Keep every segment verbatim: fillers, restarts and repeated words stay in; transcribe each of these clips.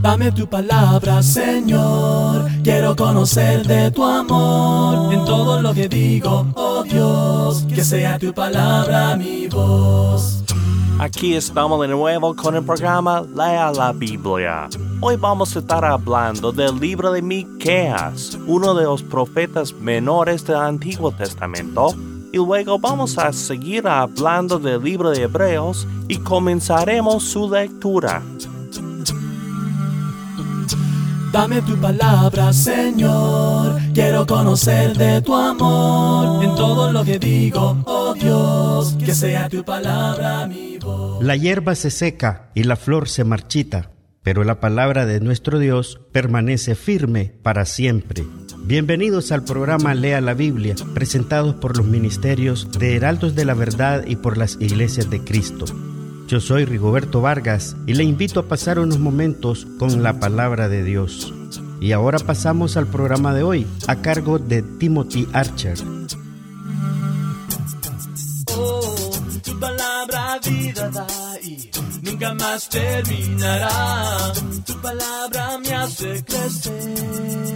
Dame tu palabra, Señor, quiero conocer de tu amor. En todo lo que digo, oh Dios, que sea tu palabra mi voz. Aquí estamos de nuevo con el programa Lea la Biblia. Hoy vamos a estar hablando del libro de Miqueas, uno de los profetas menores del Antiguo Testamento, y luego vamos a seguir hablando del libro de Hebreos y comenzaremos su lectura. Dame tu palabra, Señor, quiero conocer de tu amor. En todo lo que digo, oh Dios, que sea tu palabra mi voz. La hierba se seca y la flor se marchita, pero la palabra de nuestro Dios permanece firme para siempre. Bienvenidos al programa Lea la Biblia, presentados por los ministerios de Heraldos de la Verdad y por las Iglesias de Cristo. Yo soy Rigoberto Vargas y le invito a pasar unos momentos con la palabra de Dios. Y ahora pasamos al programa de hoy, a cargo de Timothy Archer. Oh, tu palabra vida da y nunca más terminará. Tu palabra me hace crecer.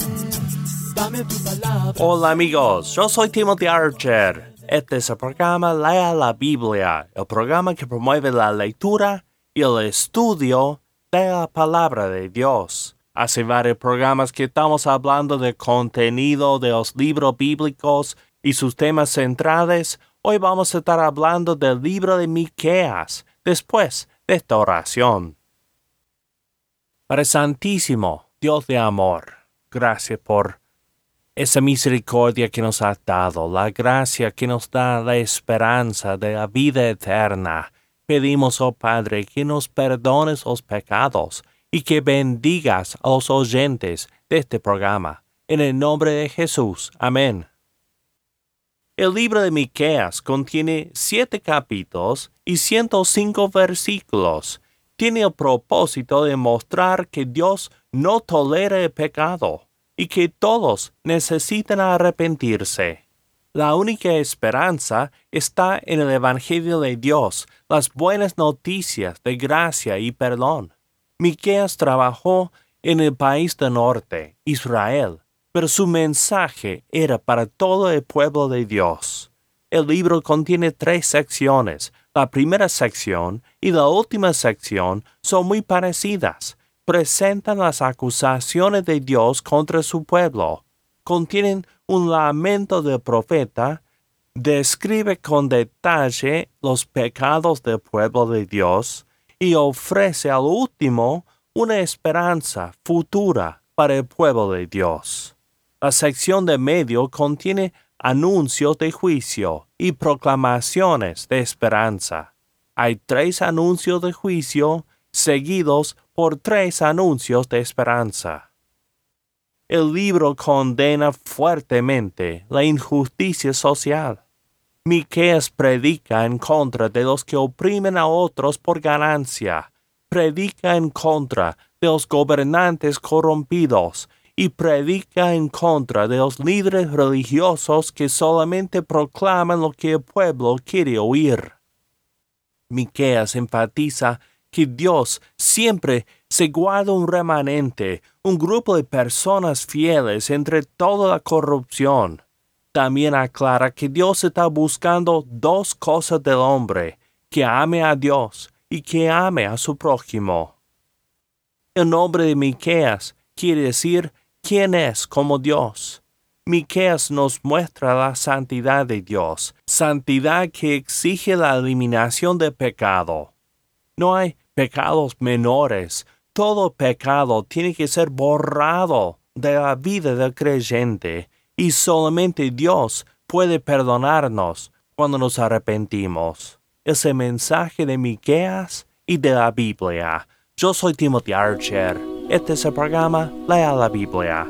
Dame tu palabra. Hola amigos, yo soy Timothy Archer. Este es el programa Lea la Biblia, el programa que promueve la lectura y el estudio de la palabra de Dios. Hace varios programas que estamos hablando del contenido de los libros bíblicos y sus temas centrales. Hoy vamos a estar hablando del libro de Miqueas, después de esta oración. Padre Santísimo, Dios de amor, gracias por esa misericordia que nos has dado, la gracia que nos da la esperanza de la vida eterna. Pedimos, oh Padre, que nos perdones los pecados y que bendigas a los oyentes de este programa. En el nombre de Jesús. Amén. El libro de Miqueas contiene siete capítulos y ciento cinco versículos. Tiene el propósito de mostrar que Dios no tolera el pecado y que todos necesitan arrepentirse. La única esperanza está en el Evangelio de Dios, las buenas noticias de gracia y perdón. Miqueas trabajó en el país del norte, Israel, pero su mensaje era para todo el pueblo de Dios. El libro contiene tres secciones. La primera sección y la última sección son muy parecidas. Presentan las acusaciones de Dios contra su pueblo. Contienen un lamento del profeta, describe con detalle los pecados del pueblo de Dios y ofrece al último una esperanza futura para el pueblo de Dios. La sección de medio contiene anuncios de juicio y proclamaciones de esperanza. Hay tres anuncios de juicio seguidos por tres anuncios de esperanza. El libro condena fuertemente la injusticia social. Miqueas predica en contra de los que oprimen a otros por ganancia, predica en contra de los gobernantes corrompidos y predica en contra de los líderes religiosos que solamente proclaman lo que el pueblo quiere oír. Miqueas enfatiza que Dios siempre se guarda un remanente, un grupo de personas fieles entre toda la corrupción. También aclara que Dios está buscando dos cosas del hombre, que ame a Dios y que ame a su prójimo. El nombre de Miqueas quiere decir quién es como Dios. Miqueas nos muestra la santidad de Dios, santidad que exige la eliminación del pecado. No hay pecados menores. Todo pecado tiene que ser borrado de la vida del creyente y solamente Dios puede perdonarnos cuando nos arrepentimos. Es el mensaje de Miqueas y de la Biblia. Yo soy Timothy Archer. Este es el programa Lea la Biblia.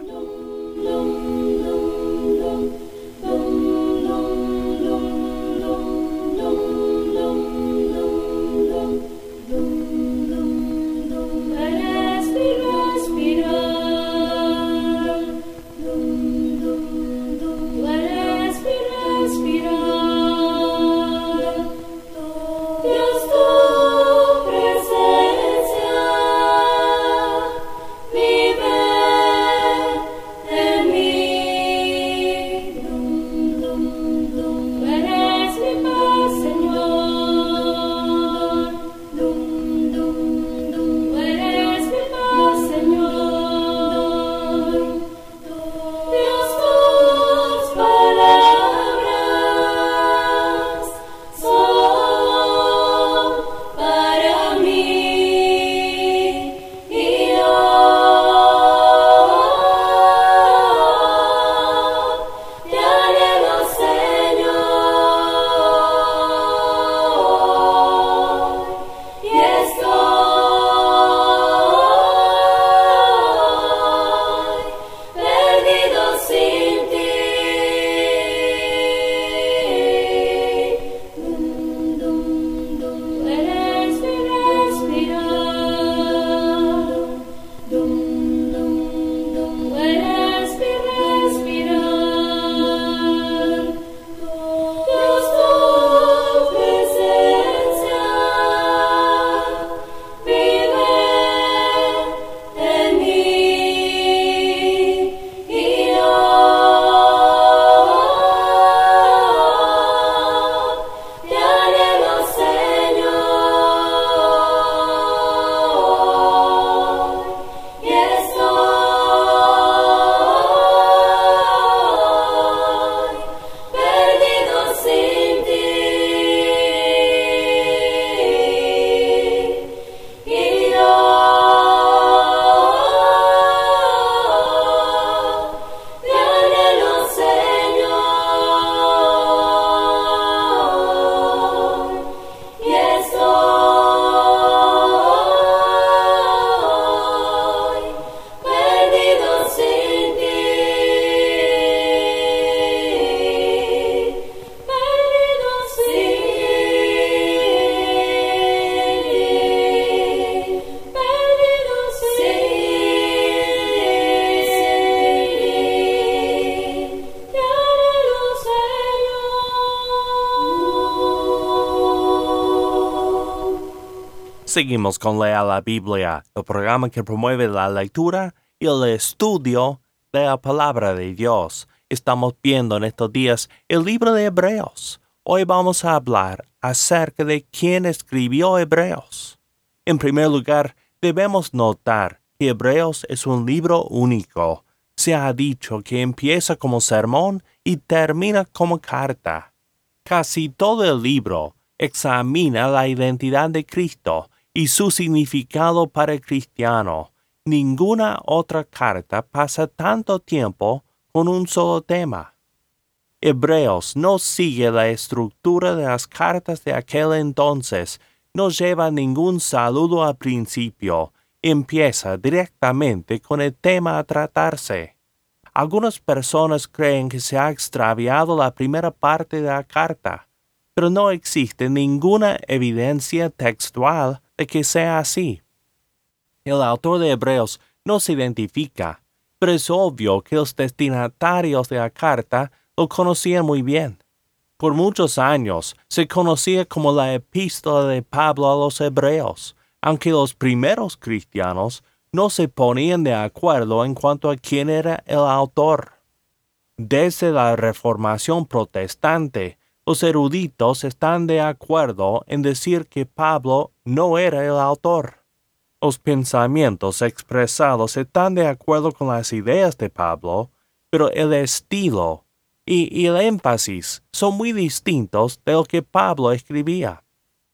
Seguimos con Lea la Biblia, el programa que promueve la lectura y el estudio de la palabra de Dios. Estamos viendo en estos días el libro de Hebreos. Hoy vamos a hablar acerca de quién escribió Hebreos. En primer lugar, debemos notar que Hebreos es un libro único. Se ha dicho que empieza como sermón y termina como carta. Casi todo el libro examina la identidad de Cristo y su significado para el cristiano. Ninguna otra carta pasa tanto tiempo con un solo tema. Hebreos no sigue la estructura de las cartas de aquel entonces, no lleva ningún saludo al principio, empieza directamente con el tema a tratarse. Algunas personas creen que se ha extraviado la primera parte de la carta, pero no existe ninguna evidencia textual de que sea así. El autor de Hebreos no se identifica, pero es obvio que los destinatarios de la carta lo conocían muy bien. Por muchos años se conocía como la epístola de Pablo a los Hebreos, aunque los primeros cristianos no se ponían de acuerdo en cuanto a quién era el autor. Desde la Reformación protestante, los eruditos están de acuerdo en decir que Pablo no era el autor. Los pensamientos expresados están de acuerdo con las ideas de Pablo, pero el estilo y, y el énfasis son muy distintos de lo que Pablo escribía.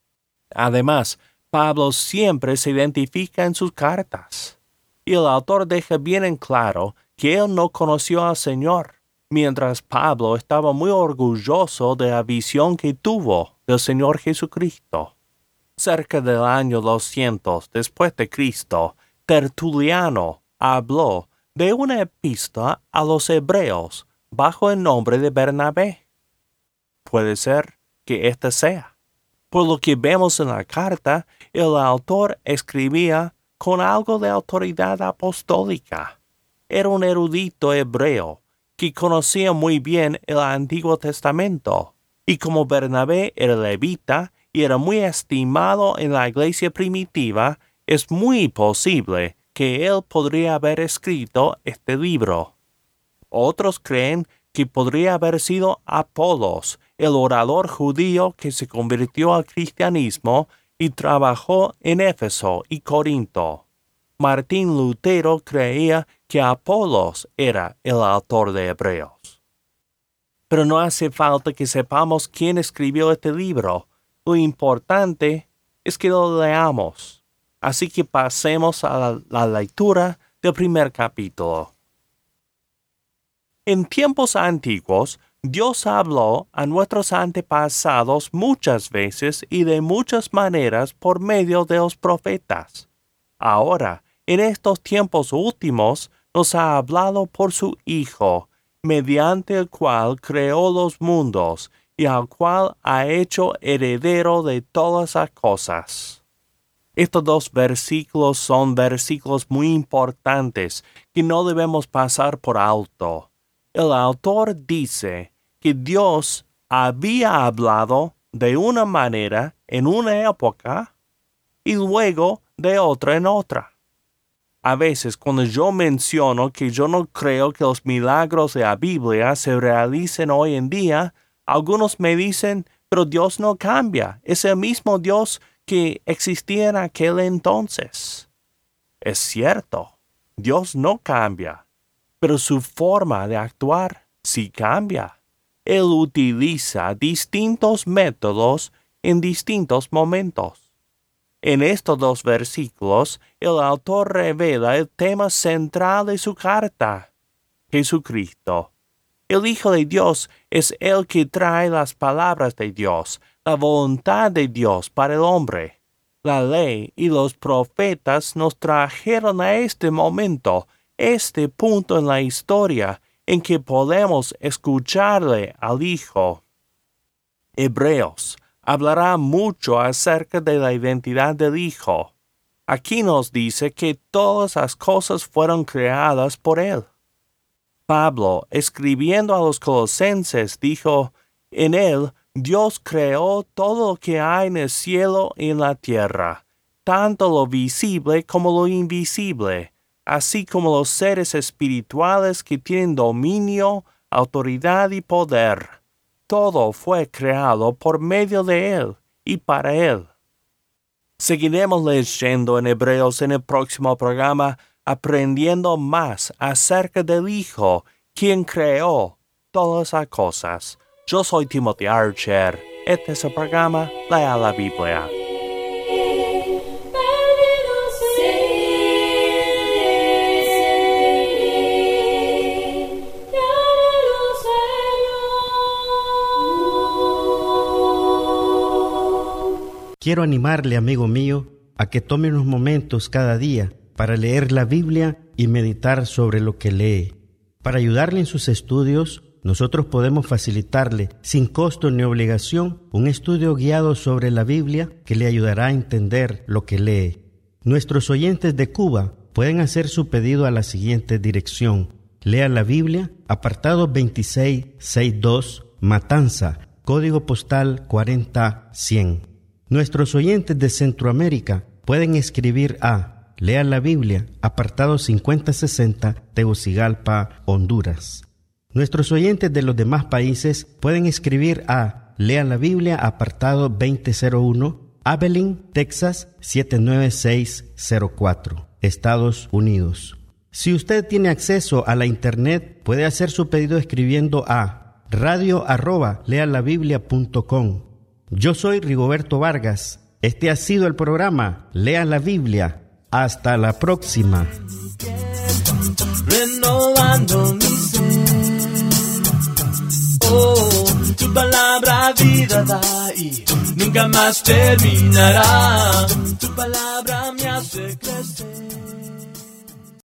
Además, Pablo siempre se identifica en sus cartas, y el autor deja bien en claro que él no conoció al Señor, mientras Pablo estaba muy orgulloso de la visión que tuvo del Señor Jesucristo. Cerca del año doscientos después de Cristo, Tertuliano habló de una epístola a los hebreos bajo el nombre de Bernabé. Puede ser que ésta sea. Por lo que vemos en la carta, el autor escribía con algo de autoridad apostólica. Era un erudito hebreo que conocía muy bien el Antiguo Testamento, y como Bernabé era levita y era muy estimado en la iglesia primitiva, es muy posible que él podría haber escrito este libro. Otros creen que podría haber sido Apolos, el orador judío que se convirtió al cristianismo y trabajó en Éfeso y Corinto. Martín Lutero creía que Apolos era el autor de Hebreos. Pero no hace falta que sepamos quién escribió este libro. Lo importante es que lo leamos. Así que pasemos a la, la lectura del primer capítulo. En tiempos antiguos, Dios habló a nuestros antepasados muchas veces y de muchas maneras por medio de los profetas. Ahora, en estos tiempos últimos, nos ha hablado por su Hijo, mediante el cual creó los mundos y al cual ha hecho heredero de todas las cosas. Estos dos versículos son versículos muy importantes que no debemos pasar por alto. El autor dice que Dios había hablado de una manera en una época y luego de otra en otra. A veces cuando yo menciono que yo no creo que los milagros de la Biblia se realicen hoy en día, algunos me dicen, pero Dios no cambia, es el mismo Dios que existía en aquel entonces. Es cierto, Dios no cambia, pero su forma de actuar sí cambia. Él utiliza distintos métodos en distintos momentos. En estos dos versículos, el autor revela el tema central de su carta: Jesucristo. El Hijo de Dios es el que trae las palabras de Dios, la voluntad de Dios para el hombre. La ley y los profetas nos trajeron a este momento, este punto en la historia en que podemos escucharle al Hijo. Hebreos hablará mucho acerca de la identidad del Hijo. Aquí nos dice que todas las cosas fueron creadas por Él. Pablo, escribiendo a los colosenses, dijo, en Él Dios creó todo lo que hay en el cielo y en la tierra, tanto lo visible como lo invisible, así como los seres espirituales que tienen dominio, autoridad y poder. Todo fue creado por medio de Él y para Él. Seguiremos leyendo en Hebreos en el próximo programa, aprendiendo más acerca del Hijo, quien creó todas las cosas. Yo soy Timothy Archer. Este es el programa Lea la Biblia. Quiero animarle, amigo mío, a que tome unos momentos cada día para leer la Biblia y meditar sobre lo que lee. Para ayudarle en sus estudios, nosotros podemos facilitarle, sin costo ni obligación, un estudio guiado sobre la Biblia que le ayudará a entender lo que lee. Nuestros oyentes de Cuba pueden hacer su pedido a la siguiente dirección. Lea la Biblia, apartado veintiséis sesenta y dos, Matanza, código postal cuarenta cien. Nuestros oyentes de Centroamérica pueden escribir a Lea la Biblia, apartado cincuenta sesenta, Tegucigalpa, Honduras. Nuestros oyentes de los demás países pueden escribir a Lea la Biblia, apartado veinte cero uno, Abilene, Texas, siete nueve seis cero cuatro, Estados Unidos. Si usted tiene acceso a la internet, puede hacer su pedido escribiendo a radio arroba lealabiblia punto com. Yo soy Rigoberto Vargas. Este ha sido el programa Lea la Biblia. Hasta la próxima. Renovando mi ser. Oh, tu palabra vida da y nunca más terminará. Tu palabra me hace crecer.